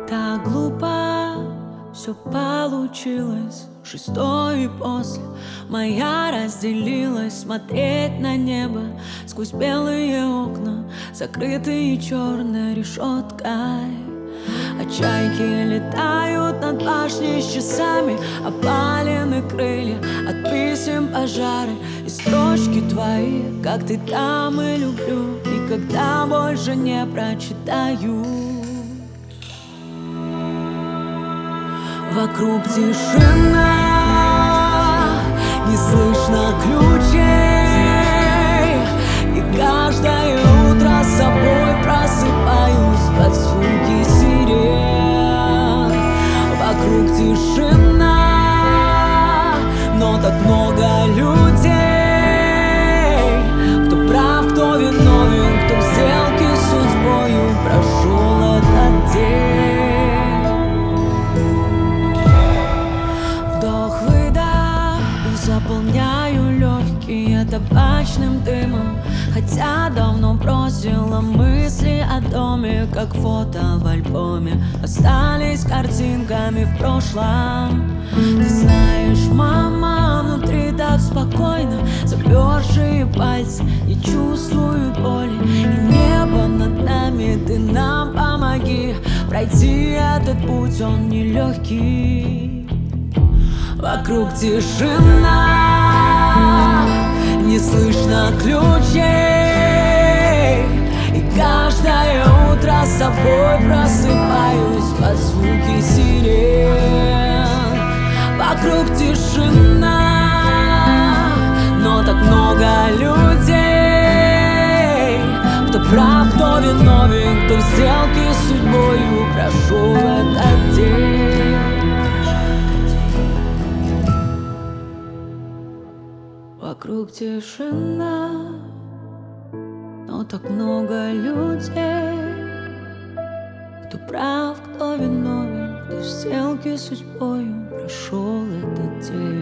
Так глупо все получилось. Шестой и после моя разделилась. Смотреть на небо сквозь белые окна, закрытые черной решеткой. А чайки летают над башней с часами, опалены крылья от писем, пожары и строчки твои, как ты там и люблю, никогда больше не прочитаю. Вокруг тишина, не слышно ключей, и каждое утро с собой просыпаюсь под звуки сирен. Вокруг тишина, но так много людей. Кто прав, кто виновен, кто в сделке с судьбою прошел этот день. Заполняю легкие табачным дымом, хотя давно бросила мысли о доме, как фото в альбоме остались картинками в прошлом. Ты знаешь, мама, внутри так спокойно, замерзшие пальцы не чувствуют боли, и небо над нами, ты нам помоги пройти этот путь, он нелегкий. Вокруг тишина, не слышно ключей, и каждое утро с собой просыпаюсь под звуки сирен. Вокруг тишина, но так много людей. Кто прав, кто виновен, кто в сделке с судьбою прошел этот день. Вокруг тишина, но так много людей. Кто прав, кто виновен, кто в сделке с судьбою прошел этот день.